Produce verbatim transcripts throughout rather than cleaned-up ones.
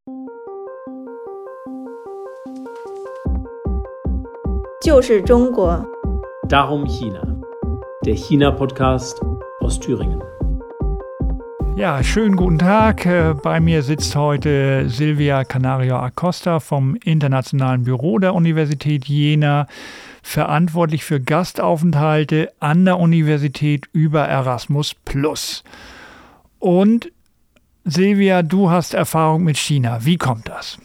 就是中国 Darum China, der China-Podcast aus Thüringen. Ja, schönen guten Tag. Bei mir sitzt heute Silvia Canario Acosta vom Internationalen Büro der Universität Jena, verantwortlich für Gastaufenthalte an der Universität über Erasmus Plus. Und Silvia, du hast Erfahrung mit China. Wie kommt das?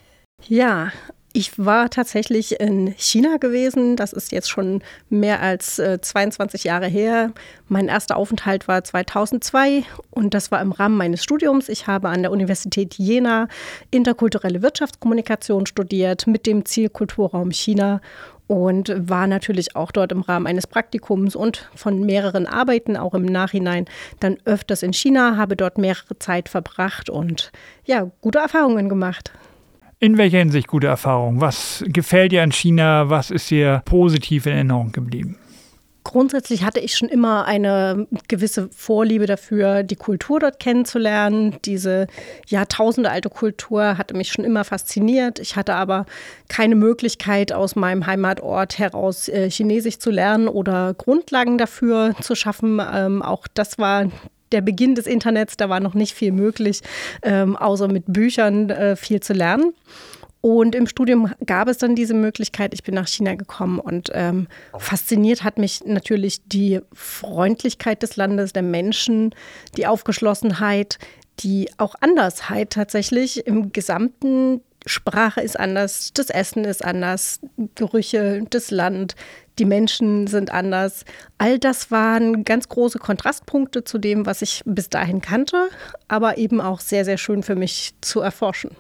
Ja, ich war tatsächlich in China gewesen. Das ist jetzt schon mehr als äh, zweiundzwanzig Jahre her. Mein erster Aufenthalt war zweitausendzwei und das war im Rahmen meines Studiums. Ich habe an der Universität Jena interkulturelle Wirtschaftskommunikation studiert mit dem Ziel Kulturraum China und war natürlich auch dort im Rahmen eines Praktikums und von mehreren Arbeiten, auch im Nachhinein, dann öfters in China, habe dort mehrere Zeit verbracht und ja, gute Erfahrungen gemacht. In welcher Hinsicht gute Erfahrung? Was gefällt dir an China? Was ist dir positiv in Erinnerung geblieben? Grundsätzlich hatte ich schon immer eine gewisse Vorliebe dafür, die Kultur dort kennenzulernen. Diese jahrtausendealte Kultur hatte mich schon immer fasziniert. Ich hatte aber keine Möglichkeit, aus meinem Heimatort heraus äh, Chinesisch zu lernen oder Grundlagen dafür zu schaffen. Ähm, auch das war der Beginn des Internets, da war noch nicht viel möglich, ähm, außer mit Büchern äh, viel zu lernen. Und im Studium gab es dann diese Möglichkeit. Ich bin nach China gekommen und ähm, fasziniert hat mich natürlich die Freundlichkeit des Landes, der Menschen, die Aufgeschlossenheit, die auch Andersheit tatsächlich im gesamten. Sprache ist anders, das Essen ist anders, Gerüche, das Land, die Menschen sind anders. All das waren ganz große Kontrastpunkte zu dem, was ich bis dahin kannte, aber eben auch sehr, sehr schön für mich zu erforschen.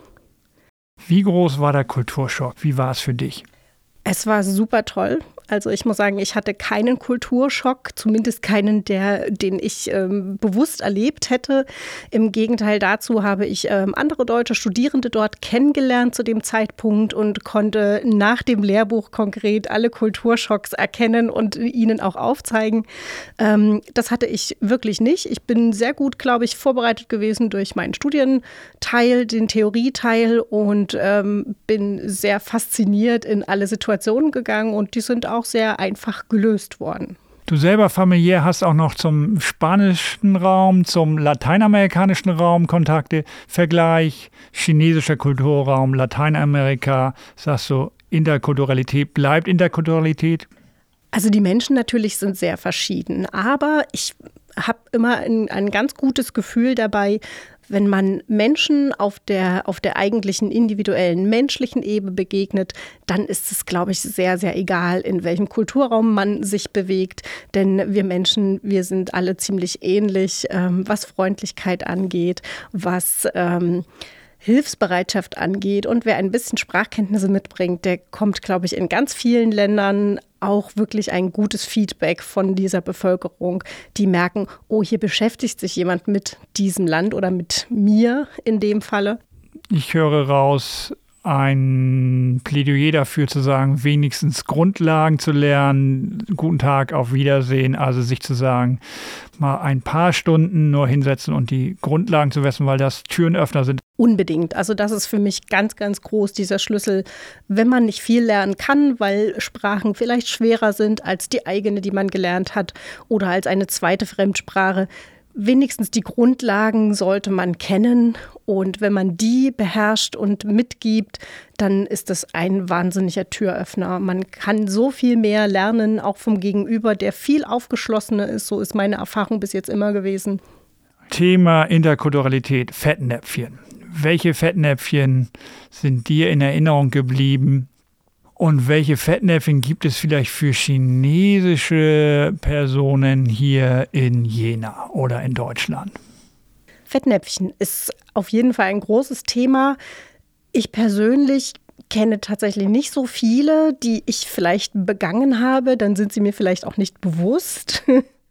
Wie groß war der Kulturschock? Wie war es für dich? Es war super toll. Also ich muss sagen, ich hatte keinen Kulturschock, zumindest keinen, der, den ich ähm, bewusst erlebt hätte. Im Gegenteil dazu habe ich ähm, andere deutsche Studierende dort kennengelernt zu dem Zeitpunkt und konnte nach dem Lehrbuch konkret alle Kulturschocks erkennen und ihnen auch aufzeigen. Ähm, das hatte ich wirklich nicht. Ich bin sehr gut, glaube ich, vorbereitet gewesen durch meinen Studienteil, den Theorieteil und ähm, bin sehr fasziniert in alle Situationen gegangen und die sind auch sehr einfach gelöst worden. Du selber familiär hast auch noch zum spanischen Raum, zum lateinamerikanischen Raum Kontakte. Vergleich chinesischer Kulturraum, Lateinamerika, sagst du, Interkulturalität bleibt Interkulturalität? Also die Menschen natürlich sind sehr verschieden, aber ich habe immer ein, ein ganz gutes Gefühl dabei, wenn man Menschen auf der, auf der eigentlichen individuellen menschlichen Ebene begegnet, dann ist es, glaube ich, sehr, sehr egal, in welchem Kulturraum man sich bewegt. Denn wir Menschen, wir sind alle ziemlich ähnlich, ähm, was Freundlichkeit angeht, was ähm, Hilfsbereitschaft angeht. Und wer ein bisschen Sprachkenntnisse mitbringt, der kommt, glaube ich, in ganz vielen Ländern auch wirklich ein gutes Feedback von dieser Bevölkerung, die merken, oh, hier beschäftigt sich jemand mit diesem Land oder mit mir in dem Falle. Ich höre raus, ein Plädoyer dafür zu sagen, wenigstens Grundlagen zu lernen, guten Tag, auf Wiedersehen, also sich zu sagen, mal ein paar Stunden nur hinsetzen und die Grundlagen zu wissen, weil das Türenöffner sind. Unbedingt. Also das ist für mich ganz, ganz groß, dieser Schlüssel. Wenn man nicht viel lernen kann, weil Sprachen vielleicht schwerer sind als die eigene, die man gelernt hat oder als eine zweite Fremdsprache, wenigstens die Grundlagen sollte man kennen. Und wenn man die beherrscht und mitgibt, dann ist das ein wahnsinniger Türöffner. Man kann so viel mehr lernen, auch vom Gegenüber, der viel aufgeschlossener ist. So ist meine Erfahrung bis jetzt immer gewesen. Thema Interkulturalität, Fettnäpfchen. Welche Fettnäpfchen sind dir in Erinnerung geblieben? Und welche Fettnäpfchen gibt es vielleicht für chinesische Personen hier in Jena oder in Deutschland? Fettnäpfchen ist auf jeden Fall ein großes Thema. Ich persönlich kenne tatsächlich nicht so viele, die ich vielleicht begangen habe. Dann sind sie mir vielleicht auch nicht bewusst.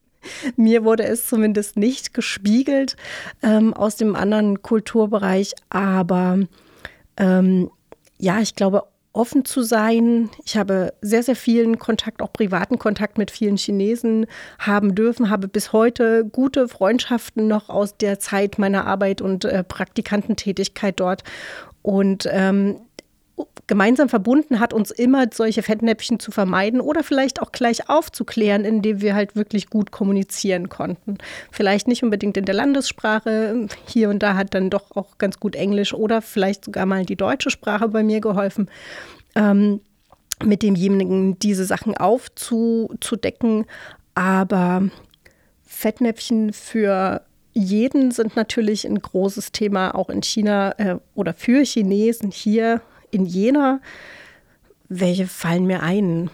Mir wurde es zumindest nicht gespiegelt ähm, aus dem anderen Kulturbereich. Aber ähm, ja, ich glaube, offen zu sein. Ich habe sehr, sehr vielen Kontakt, auch privaten Kontakt mit vielen Chinesen haben dürfen, habe bis heute gute Freundschaften noch aus der Zeit meiner Arbeit und äh, Praktikantentätigkeit dort. Und ähm, gemeinsam verbunden hat uns immer, solche Fettnäpfchen zu vermeiden oder vielleicht auch gleich aufzuklären, indem wir halt wirklich gut kommunizieren konnten. Vielleicht nicht unbedingt in der Landessprache, hier und da hat dann doch auch ganz gut Englisch oder vielleicht sogar mal die deutsche Sprache bei mir geholfen, ähm, mit demjenigen diese Sachen aufzudecken. Aber Fettnäpfchen für jeden sind natürlich ein großes Thema, auch in China äh, oder für Chinesen hier in Jena. Welche fallen mir ein?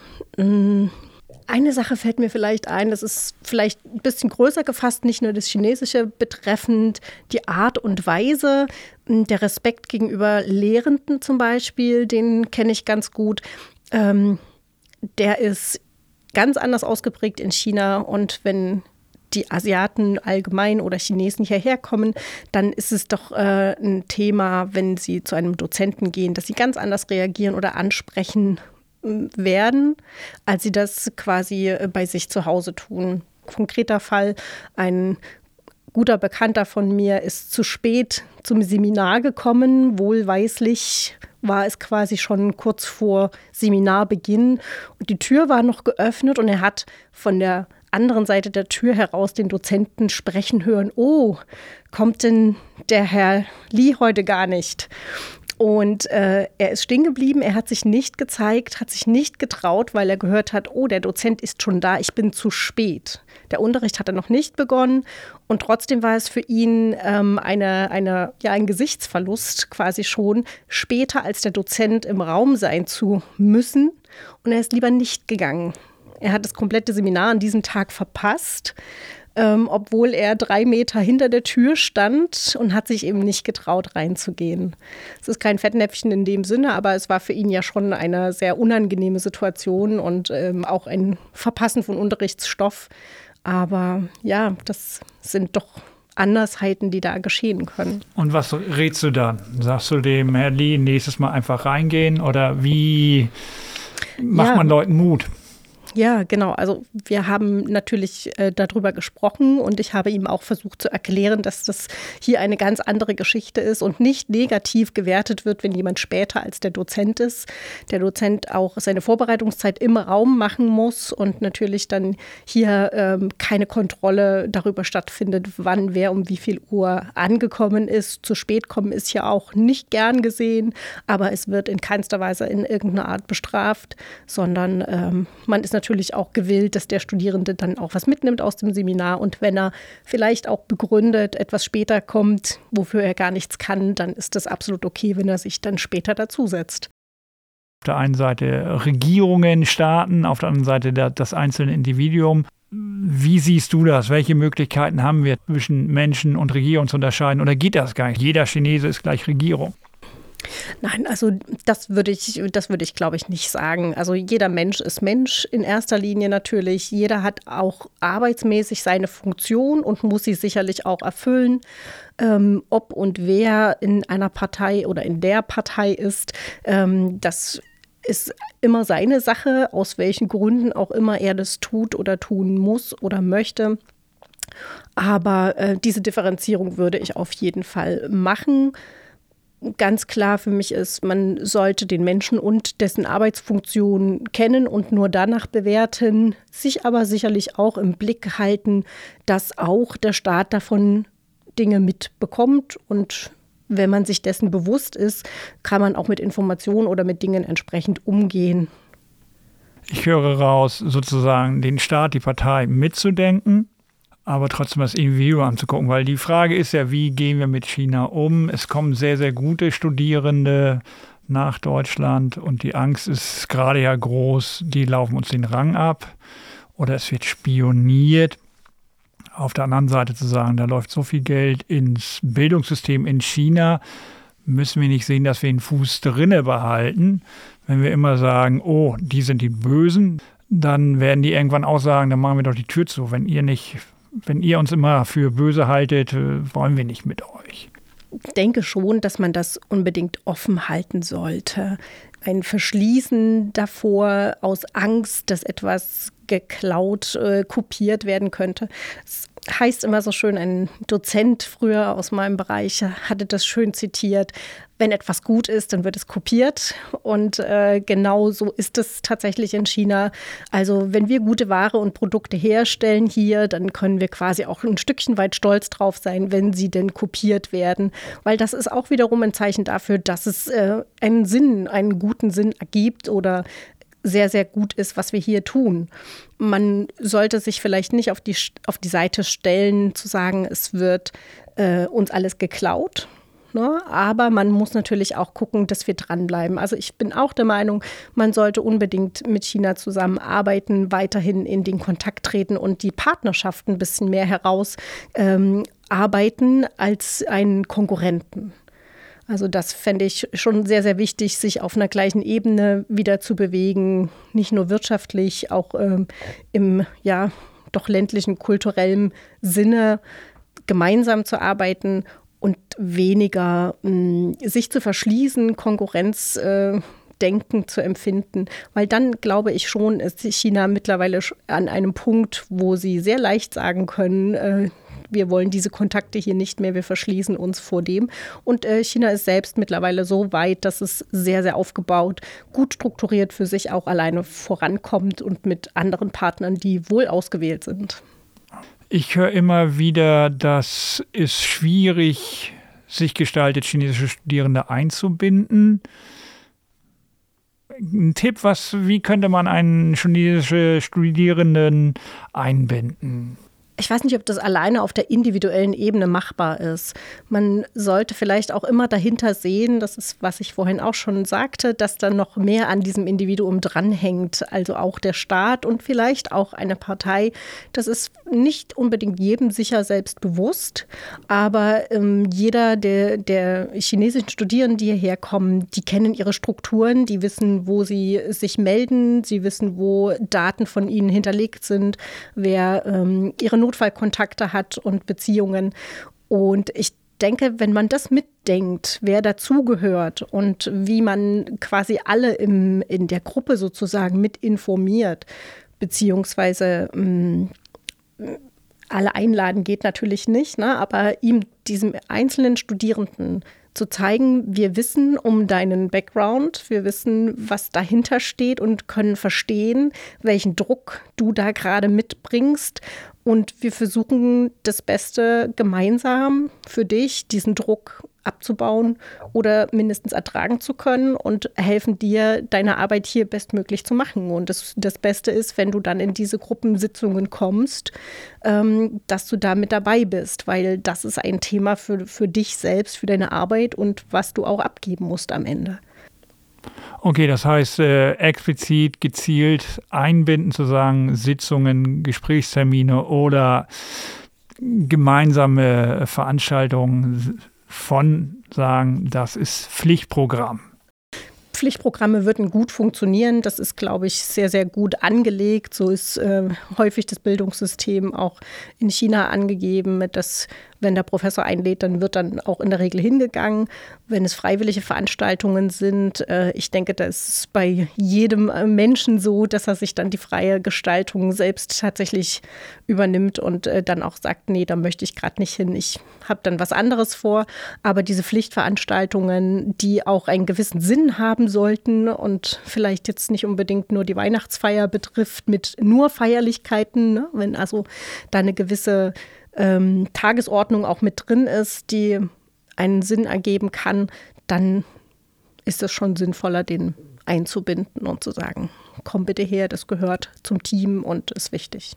Eine Sache fällt mir vielleicht ein, das ist vielleicht ein bisschen größer gefasst, nicht nur das Chinesische betreffend, die Art und Weise, der Respekt gegenüber Lehrenden zum Beispiel, den kenne ich ganz gut. Ähm, der ist ganz anders ausgeprägt in China und wenn die Asiaten allgemein oder Chinesen hierher kommen, dann ist es doch äh, ein Thema, wenn sie zu einem Dozenten gehen, dass sie ganz anders reagieren oder ansprechen äh, werden, als sie das quasi äh, bei sich zu Hause tun. Konkreter Fall, ein guter Bekannter von mir ist zu spät zum Seminar gekommen, wohlweislich war es quasi schon kurz vor Seminarbeginn und die Tür war noch geöffnet und er hat von der anderen Seite der Tür heraus den Dozenten sprechen hören, oh, kommt denn der Herr Li heute gar nicht? Und äh, er ist stehen geblieben, er hat sich nicht gezeigt, hat sich nicht getraut, weil er gehört hat, oh, der Dozent ist schon da, ich bin zu spät. Der Unterricht hatte noch nicht begonnen und trotzdem war es für ihn ähm, eine, eine, ja, ein Gesichtsverlust quasi schon, später als der Dozent im Raum sein zu müssen und er ist lieber nicht gegangen. Er hat das komplette Seminar an diesem Tag verpasst, ähm, obwohl er drei Meter hinter der Tür stand und hat sich eben nicht getraut, reinzugehen. Es ist kein Fettnäpfchen in dem Sinne, aber es war für ihn ja schon eine sehr unangenehme Situation und ähm, auch ein Verpassen von Unterrichtsstoff. Aber ja, das sind doch Andersheiten, die da geschehen können. Und was rätst du dann? Sagst du dem Herr Li nächstes Mal einfach reingehen oder wie macht ja. man Leuten Mut? Ja, genau. Also wir haben natürlich äh, darüber gesprochen und ich habe ihm auch versucht zu erklären, dass das hier eine ganz andere Geschichte ist und nicht negativ gewertet wird, wenn jemand später als der Dozent ist. Der Dozent auch seine Vorbereitungszeit im Raum machen muss und natürlich dann hier ähm, keine Kontrolle darüber stattfindet, wann wer um wie viel Uhr angekommen ist. Zu spät kommen ist ja auch nicht gern gesehen, aber es wird in keinster Weise in irgendeiner Art bestraft, sondern ähm, man ist natürlich natürlich auch gewillt, dass der Studierende dann auch was mitnimmt aus dem Seminar und wenn er vielleicht auch begründet etwas später kommt, wofür er gar nichts kann, dann ist das absolut okay, wenn er sich dann später dazusetzt. Auf der einen Seite Regierungen, Staaten, auf der anderen Seite der, das einzelne Individuum. Wie siehst du das? Welche Möglichkeiten haben wir zwischen Menschen und Regierung zu unterscheiden oder geht das gar nicht? Jeder Chinese ist gleich Regierung. Nein, also das würde ich, das würde ich, glaube ich, nicht sagen. Also jeder Mensch ist Mensch in erster Linie natürlich. Jeder hat auch arbeitsmäßig seine Funktion und muss sie sicherlich auch erfüllen. Ähm, ob und wer in einer Partei oder in der Partei ist, ähm, das ist immer seine Sache, aus welchen Gründen auch immer er das tut oder tun muss oder möchte. Aber äh, diese Differenzierung würde ich auf jeden Fall machen. Ganz klar für mich ist, man sollte den Menschen und dessen Arbeitsfunktion kennen und nur danach bewerten, sich aber sicherlich auch im Blick halten, dass auch der Staat davon Dinge mitbekommt und wenn man sich dessen bewusst ist, kann man auch mit Informationen oder mit Dingen entsprechend umgehen. Ich höre raus, sozusagen den Staat, die Partei mitzudenken, aber trotzdem das Individuum anzugucken, weil die Frage ist ja, wie gehen wir mit China um? Es kommen sehr, sehr gute Studierende nach Deutschland und die Angst ist gerade ja groß, die laufen uns den Rang ab oder es wird spioniert. Auf der anderen Seite zu sagen, da läuft so viel Geld ins Bildungssystem in China, müssen wir nicht sehen, dass wir den Fuß drinne behalten. Wenn wir immer sagen, oh, die sind die Bösen, dann werden die irgendwann auch sagen, dann machen wir doch die Tür zu, wenn ihr nicht Wenn ihr uns immer für böse haltet, wollen wir nicht mit euch. Ich denke schon, dass man das unbedingt offen halten sollte. ein Verschließen davor aus Angst, dass etwas geklaut, äh, kopiert werden könnte. Es heißt immer so schön, ein Dozent früher aus meinem Bereich hatte das schön zitiert, wenn etwas gut ist, dann wird es kopiert. Und äh, genau so ist es tatsächlich in China. Also wenn wir gute Ware und Produkte herstellen hier, dann können wir quasi auch ein Stückchen weit stolz drauf sein, wenn sie denn kopiert werden. Weil das ist auch wiederum ein Zeichen dafür, dass es äh, einen Sinn, einen guten Sinn ergibt oder sehr, sehr gut ist, was wir hier tun. Man sollte sich vielleicht nicht auf die, auf die Seite stellen, zu sagen, es wird äh, uns alles geklaut. Ne? Aber man muss natürlich auch gucken, dass wir dranbleiben. Also ich bin auch der Meinung, man sollte unbedingt mit China zusammenarbeiten, weiterhin in den Kontakt treten und die Partnerschaft ein bisschen mehr herausarbeiten ähm, als einen Konkurrenten. Also das fände ich schon sehr, sehr wichtig, sich auf einer gleichen Ebene wieder zu bewegen, nicht nur wirtschaftlich, auch ähm, im ja doch ländlichen, kulturellen Sinne gemeinsam zu arbeiten und weniger mh, sich zu verschließen, Konkurrenzdenken äh, zu empfinden. Weil dann glaube ich schon, ist China mittlerweile an einem Punkt, wo sie sehr leicht sagen können, äh, wir wollen diese Kontakte hier nicht mehr, wir verschließen uns vor dem. Und äh, China ist selbst mittlerweile so weit, dass es sehr, sehr aufgebaut, gut strukturiert für sich auch alleine vorankommt und mit anderen Partnern, die wohl ausgewählt sind. Ich höre immer wieder, dass es schwierig sich gestaltet, chinesische Studierende einzubinden. Ein Tipp, was, wie könnte man einen chinesischen Studierenden einbinden? Ich weiß nicht, ob das alleine auf der individuellen Ebene machbar ist. Man sollte vielleicht auch immer dahinter sehen, das ist, was ich vorhin auch schon sagte, dass da noch mehr an diesem Individuum dranhängt. Also auch der Staat und vielleicht auch eine Partei. Das ist nicht unbedingt jedem sicher selbst bewusst. Aber ähm, jeder der, der chinesischen Studierenden, die hierher kommen, die kennen ihre Strukturen, die wissen, wo sie sich melden, sie wissen, wo Daten von ihnen hinterlegt sind, wer ähm, ihre Notfallkontakte hat und Beziehungen. Und ich denke, wenn man das mitdenkt, wer dazugehört und wie man quasi alle im, in der Gruppe sozusagen mit informiert, beziehungsweise mh, alle einladen geht natürlich nicht, ne? Aber ihm, diesem einzelnen Studierenden zu zeigen, wir wissen um deinen Background, wir wissen, was dahinter steht und können verstehen, welchen Druck du da gerade mitbringst. Und wir versuchen, das Beste gemeinsam für dich, diesen Druck abzubauen oder mindestens ertragen zu können und helfen dir, deine Arbeit hier bestmöglich zu machen. Und das, das Beste ist, wenn du dann in diese Gruppensitzungen kommst, ähm, dass du da mit dabei bist, weil das ist ein Thema für, für dich selbst, für deine Arbeit und was du auch abgeben musst am Ende. Okay, das heißt äh, explizit, gezielt einbinden, zu sagen, Sitzungen, Gesprächstermine oder gemeinsame Veranstaltungen von sagen, das ist Pflichtprogramm. Pflichtprogramme würden gut funktionieren. Das ist, glaube ich, sehr, sehr gut angelegt. So ist äh, häufig das Bildungssystem auch in China angegeben, dass wenn der Professor einlädt, dann wird dann auch in der Regel hingegangen. Wenn es freiwillige Veranstaltungen sind, äh, ich denke, das ist bei jedem Menschen so, dass er sich dann die freie Gestaltung selbst tatsächlich übernimmt und äh, dann auch sagt, nee, da möchte ich gerade nicht hin, ich habe dann was anderes vor. Aber diese Pflichtveranstaltungen, die auch einen gewissen Sinn haben sollten und vielleicht jetzt nicht unbedingt nur die Weihnachtsfeier betrifft mit nur Feierlichkeiten, ne? Wenn also da eine gewisse ähm, Tagesordnung auch mit drin ist, die einen Sinn ergeben kann, dann ist es schon sinnvoller, den einzubinden und zu sagen, komm bitte her, das gehört zum Team und ist wichtig.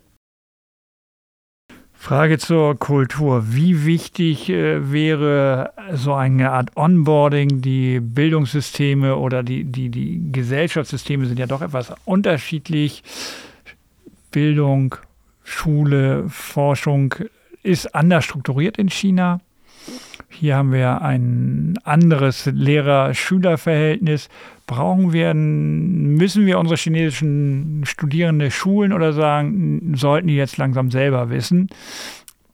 Frage zur Kultur. Wie wichtig äh, wäre so eine Art Onboarding? Die Bildungssysteme oder die, die, die Gesellschaftssysteme sind ja doch etwas unterschiedlich. Bildung, Schule, Forschung ist anders strukturiert in China. Hier haben wir ein anderes Lehrer-Schüler-Verhältnis. Brauchen wir, müssen wir unsere chinesischen Studierende schulen oder sagen, sollten die jetzt langsam selber wissen,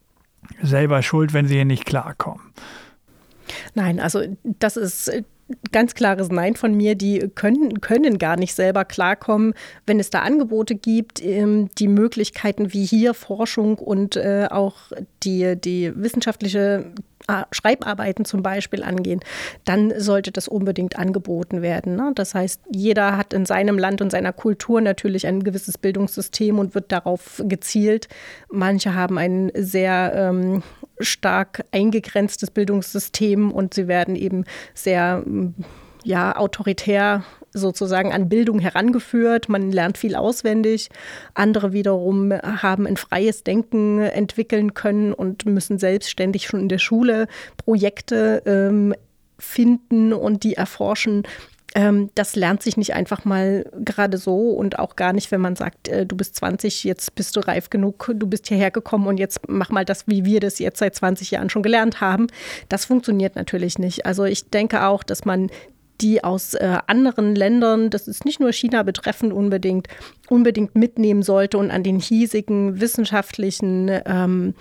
selber schuld, wenn sie hier nicht klarkommen? Nein, also das ist ganz klares Nein von mir. Die können, können gar nicht selber klarkommen, wenn es da Angebote gibt, die Möglichkeiten wie hier Forschung und äh, auch die, die wissenschaftliche Schreibarbeiten zum Beispiel angehen, dann sollte das unbedingt angeboten werden. Ne? Das heißt, jeder hat in seinem Land und seiner Kultur natürlich ein gewisses Bildungssystem und wird darauf gezielt. Manche haben ein sehr ähm, stark eingegrenztes Bildungssystem und sie werden eben sehr ja, autoritär sozusagen an Bildung herangeführt. Man lernt viel auswendig. Andere wiederum haben ein freies Denken entwickeln können und müssen selbstständig schon in der Schule Projekte ähm, finden und die erforschen. Ähm, das lernt sich nicht einfach mal gerade so und auch gar nicht, wenn man sagt, äh, du bist zwanzig, jetzt bist du reif genug, du bist hierher gekommen und jetzt mach mal das, wie wir das jetzt seit zwanzig Jahren schon gelernt haben. Das funktioniert natürlich nicht. Also ich denke auch, dass man die aus äh, anderen Ländern, das ist nicht nur China betreffend unbedingt, unbedingt mitnehmen sollte und an den hiesigen wissenschaftlichen ähm,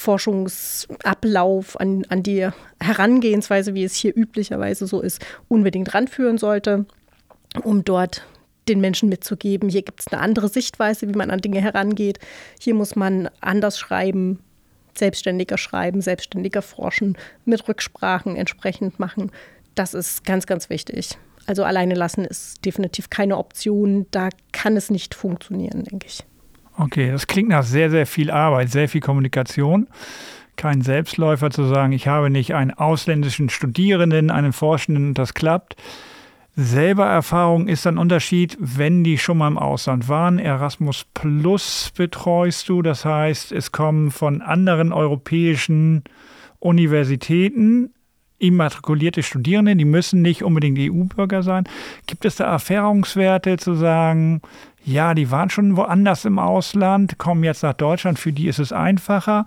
Forschungsablauf, an, an die Herangehensweise, wie es hier üblicherweise so ist, unbedingt ranführen sollte, um dort den Menschen mitzugeben, hier gibt es eine andere Sichtweise, wie man an Dinge herangeht. Hier muss man anders schreiben, selbstständiger schreiben, selbstständiger forschen, mit Rücksprachen entsprechend machen. Das ist ganz, ganz wichtig. Also alleine lassen ist definitiv keine Option. Da kann es nicht funktionieren, denke ich. Okay, das klingt nach sehr, sehr viel Arbeit, sehr viel Kommunikation. Kein Selbstläufer zu sagen, ich habe nicht einen ausländischen Studierenden, einen Forschenden und das klappt. Selber Erfahrung ist ein Unterschied, wenn die schon mal im Ausland waren. Erasmus Plus betreust du, das heißt, es kommen von anderen europäischen Universitäten immatrikulierte Studierende, die müssen nicht unbedingt E U-Bürger sein. Gibt es da Erfahrungswerte zu sagen, ja, die waren schon woanders im Ausland, kommen jetzt nach Deutschland, für die ist es einfacher?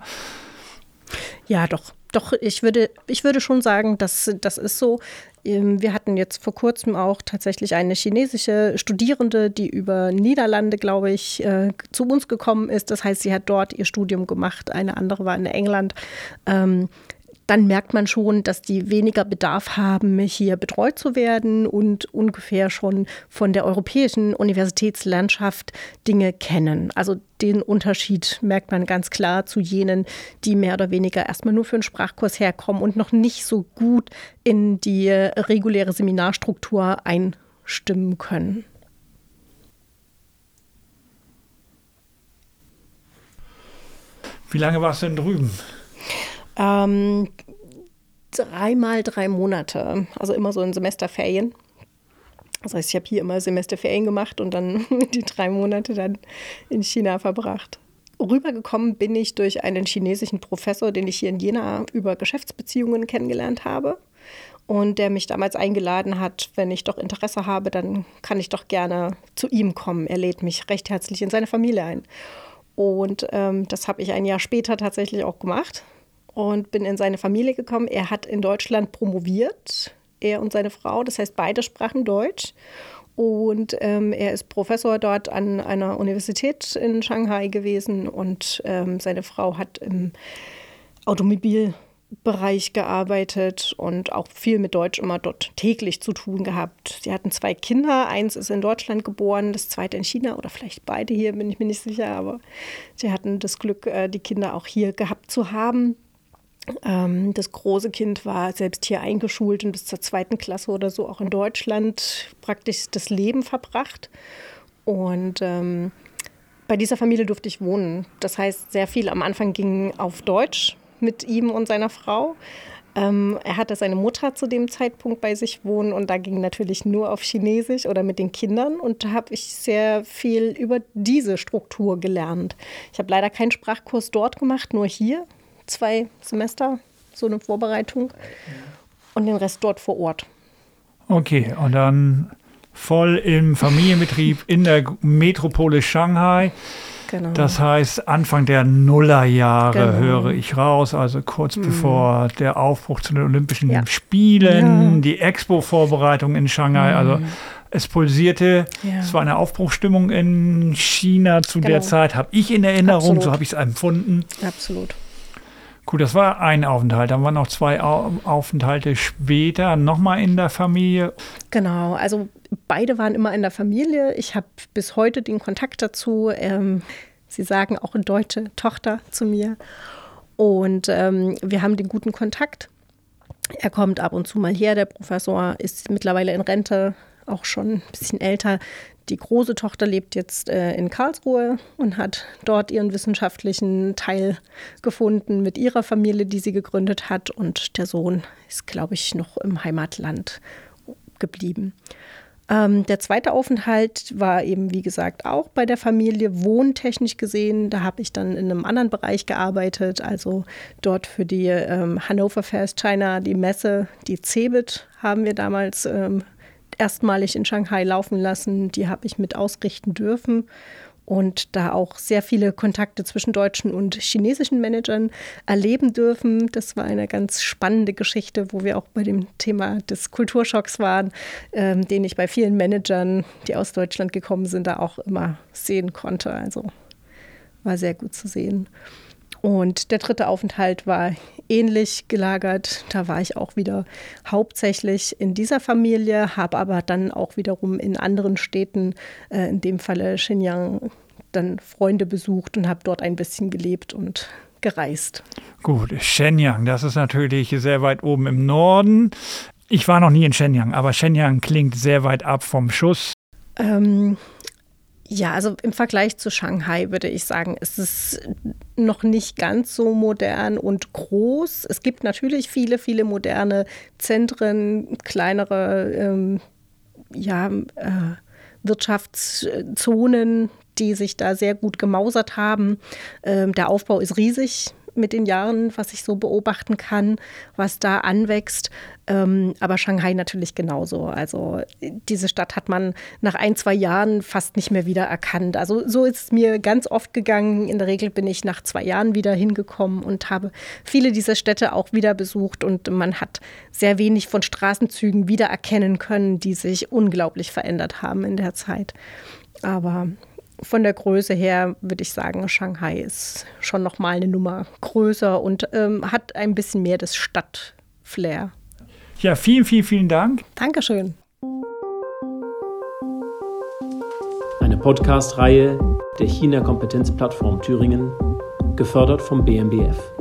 Ja, doch. Doch, ich würde, ich würde schon sagen, dass das ist so. Wir hatten jetzt vor kurzem auch tatsächlich eine chinesische Studierende, die über Niederlande, glaube ich, zu uns gekommen ist. Das heißt, sie hat dort ihr Studium gemacht. Eine andere war in England. Dann merkt man schon, dass die weniger Bedarf haben, hier betreut zu werden und ungefähr schon von der europäischen Universitätslandschaft Dinge kennen. Also den Unterschied merkt man ganz klar zu jenen, die mehr oder weniger erstmal nur für einen Sprachkurs herkommen und noch nicht so gut in die reguläre Seminarstruktur einstimmen können. Wie lange warst du denn drüben? Ähm, dreimal drei Monate, also immer so in Semesterferien. Das heißt, ich habe hier immer Semesterferien gemacht und dann die drei Monate dann in China verbracht. Rübergekommen bin ich durch einen chinesischen Professor, den ich hier in Jena über Geschäftsbeziehungen kennengelernt habe und der mich damals eingeladen hat, wenn ich doch Interesse habe, dann kann ich doch gerne zu ihm kommen. Er lädt mich recht herzlich in seine Familie ein. Und ähm, das habe ich ein Jahr später tatsächlich auch gemacht. Und bin in seine Familie gekommen. Er hat in Deutschland promoviert, er und seine Frau. Das heißt, beide sprachen Deutsch. Und ähm, er ist Professor dort an einer Universität in Shanghai gewesen. Und ähm, seine Frau hat im Automobilbereich gearbeitet und auch viel mit Deutsch immer dort täglich zu tun gehabt. Sie hatten zwei Kinder. Eins ist in Deutschland geboren, das zweite in China oder vielleicht beide hier, bin ich mir nicht sicher. Aber sie hatten das Glück, die Kinder auch hier gehabt zu haben. Das große Kind war selbst hier eingeschult und bis zur zweiten Klasse oder so auch in Deutschland praktisch das Leben verbracht. Und ähm, bei dieser Familie durfte ich wohnen. Das heißt, sehr viel am Anfang ging auf Deutsch mit ihm und seiner Frau. Ähm, er hatte seine Mutter zu dem Zeitpunkt bei sich wohnen und da ging natürlich nur auf Chinesisch oder mit den Kindern. Und da habe ich sehr viel über diese Struktur gelernt. Ich habe leider keinen Sprachkurs dort gemacht, nur hier. Zwei Semester, so eine Vorbereitung und den Rest dort vor Ort. Okay, und dann voll im Familienbetrieb in der Metropole Shanghai. Genau. Das heißt, Anfang der Nullerjahre genau. höre ich raus, also kurz mhm. bevor der Aufbruch zu den Olympischen ja. Spielen, ja. die Expo-Vorbereitung in Shanghai, mhm. also es pulsierte, ja. es war eine Aufbruchsstimmung in China zu genau. der Zeit, habe ich in Erinnerung, Absolut. so habe ich es empfunden. Absolut. Gut, das war ein Aufenthalt. Dann waren noch zwei Aufenthalte später nochmal in der Familie. Genau, also beide waren immer in der Familie. Ich habe bis heute den Kontakt dazu. Ähm, sie sagen auch eine deutsche Tochter zu mir. Und ähm, wir haben den guten Kontakt. Er kommt ab und zu mal her. Der Professor ist mittlerweile in Rente, auch schon ein bisschen älter. Die große Tochter lebt jetzt äh, in Karlsruhe und hat dort ihren wissenschaftlichen Teil gefunden mit ihrer Familie, die sie gegründet hat. Und der Sohn ist, glaube ich, noch im Heimatland geblieben. Ähm, der zweite Aufenthalt war eben, wie gesagt, auch bei der Familie, wohntechnisch gesehen. Da habe ich dann in einem anderen Bereich gearbeitet, also dort für die ähm, Hannover Fairs China, die Messe, die CeBIT haben wir damals ähm, erstmalig in Shanghai laufen lassen. Die habe ich mit ausrichten dürfen und da auch sehr viele Kontakte zwischen deutschen und chinesischen Managern erleben dürfen. Das war eine ganz spannende Geschichte, wo wir auch bei dem Thema des Kulturschocks waren, ähm, den ich bei vielen Managern, die aus Deutschland gekommen sind, da auch immer sehen konnte. Also war sehr gut zu sehen. Und der dritte Aufenthalt war ähnlich gelagert. Da war ich auch wieder hauptsächlich in dieser Familie, habe aber dann auch wiederum in anderen Städten, äh, in dem Falle Shenyang, dann Freunde besucht und habe dort ein bisschen gelebt und gereist. Gut, Shenyang, das ist natürlich sehr weit oben im Norden. Ich war noch nie in Shenyang, aber Shenyang klingt sehr weit ab vom Schuss. Ähm, Ja, also im Vergleich zu Shanghai würde ich sagen, ist es noch nicht ganz so modern und groß. Es gibt natürlich viele, viele moderne Zentren, kleinere ähm, ja, äh, Wirtschaftszonen, die sich da sehr gut gemausert haben. Ähm, der Aufbau ist riesig mit den Jahren, was ich so beobachten kann, was da anwächst. Ähm, aber Shanghai natürlich genauso. Also diese Stadt hat man nach ein, zwei Jahren fast nicht mehr wieder erkannt. Also so ist es mir ganz oft gegangen. In der Regel bin ich nach zwei Jahren wieder hingekommen und habe viele dieser Städte auch wieder besucht. Und man hat sehr wenig von Straßenzügen wiedererkennen können, die sich unglaublich verändert haben in der Zeit. Aber von der Größe her würde ich sagen, Shanghai ist schon noch mal eine Nummer größer und ähm, hat ein bisschen mehr das Stadtflair. Ja, vielen, vielen, vielen Dank. Dankeschön. Eine Podcast-Reihe der China-Kompetenzplattform Thüringen, gefördert vom B M B F.